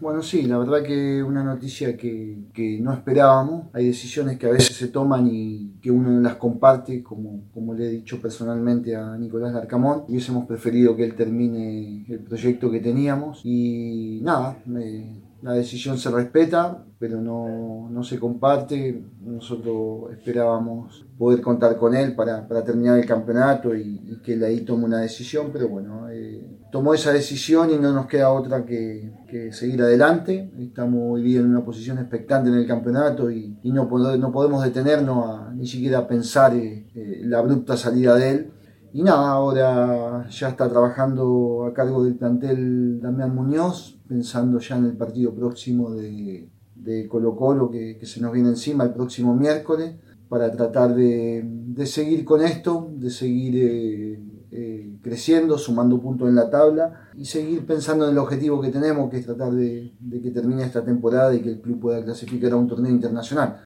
Bueno, sí, la verdad que una noticia que no esperábamos. Hay decisiones que a veces se toman y que uno no las comparte, como le he dicho personalmente a Nicolás Larcamón. Hubiésemos preferido que él termine el proyecto que teníamos y nada, la decisión se respeta, pero no se comparte. Nosotros esperábamos poder contar con él para terminar el campeonato y que él ahí tome una decisión, pero bueno, tomó esa decisión y no nos queda otra que seguir adelante. Estamos hoy día en una posición expectante en el campeonato y no podemos detenernos ni siquiera a pensar la abrupta salida de él. Y nada, ahora ya está trabajando a cargo del plantel Damián Muñoz, pensando ya en el partido próximo de Colo Colo que se nos viene encima el próximo miércoles, para tratar de seguir con esto, de seguir creciendo, sumando puntos en la tabla y seguir pensando en el objetivo que tenemos, que es tratar de que termine esta temporada y que el club pueda clasificar a un torneo internacional.